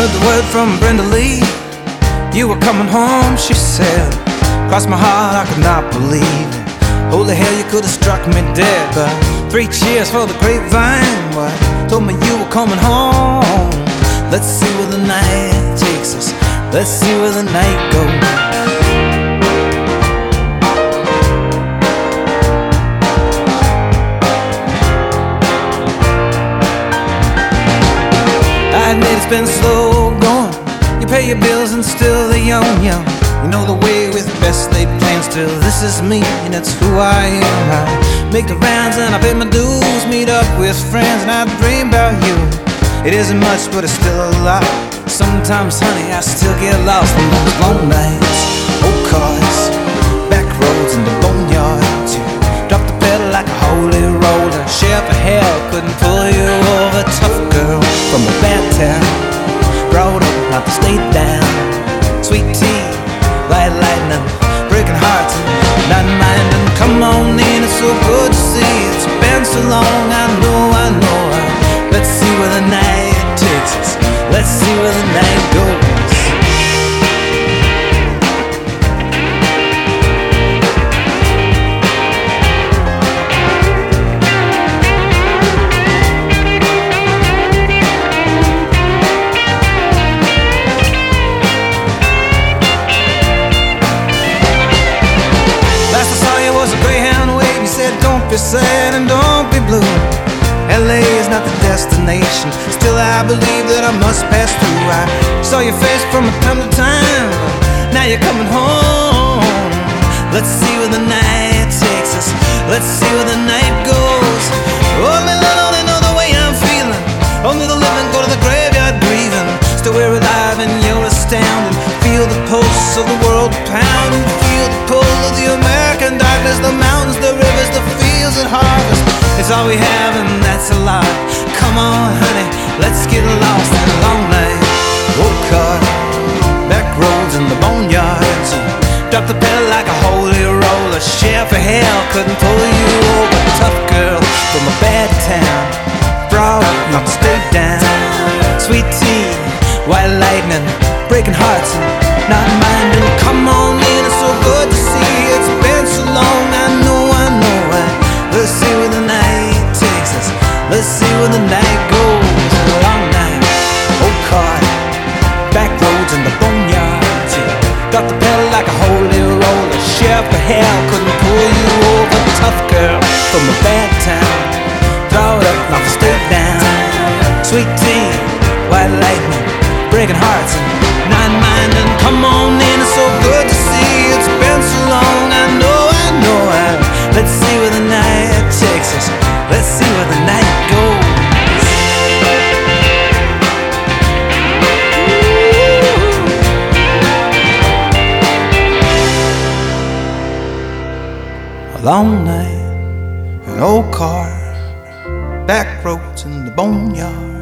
heard the word from Brenda Lee. You were coming home, she said. Crossed my heart, I could not believe it. Holy hell, you could have struck me dead. But 3 cheers for the grapevine. What? Told me you were coming home. Let's see where the night takes us. Let's see where the night goes. I admit it's been slow going. You pay your bills and still they're young. You know the way with best laid plans. Still this is me and it's who I am. I make the rounds and I pay my dues. Meet up with friends and I dream about you. It isn't much but it's still a lot. Sometimes honey I still get lost in those long nights. Old cars, back roads and the boneyard. You drop the pedal like a holy roller. Sheriff of hell couldn't pull you over. Tough girl from a bad town, brought up not to stay down. Sweet tea, light lightning, breaking hearts and not minding. Come on in, it's so good to see. It's been so long, I know. Let's see where the night takes us. Let's see where the night goes. Don't be sad and don't be blue. LA is not the destination. Still I believe that I must pass through. I saw your face from time to time. Now you're coming home. Let's see where the night takes us. Let's see where the night goes. Only know the way I'm feeling. Only the living go to the graveyard grieving. Still we're alive and you're astounding. Feel the pulse of the world pounding. Feel the pull of the American darkness. The mountains, the rivers, the fields and harvest. It's all we have and that's a lot. Come on honey, let's get lost in a long night. Old car, back roads and the boneyards. Drop the pedal like a holy roller. Sheriff of hell couldn't pull you over. Tough girl from a bad town, brought not to stay down. Sweet tea, white lightning, breaking hearts and not minding. Come on in, it's so good to see. It's been so long, I know. Let's see where the night takes us. Let's see where the night goes. A long night, old car, back roads and the boneyards. Got the pedal like a holy roller. Sheriff of hell couldn't pull you over. Tough girl from a bad town, throw it up, not to stay down. Sweet tea, white lightning, breaking hearts and not minding. Come on in, it's so good to see. It's been so long, I know. Let's see where the night takes us. Let's see where the night goes. A long night, an old car, back roads in the boneyard.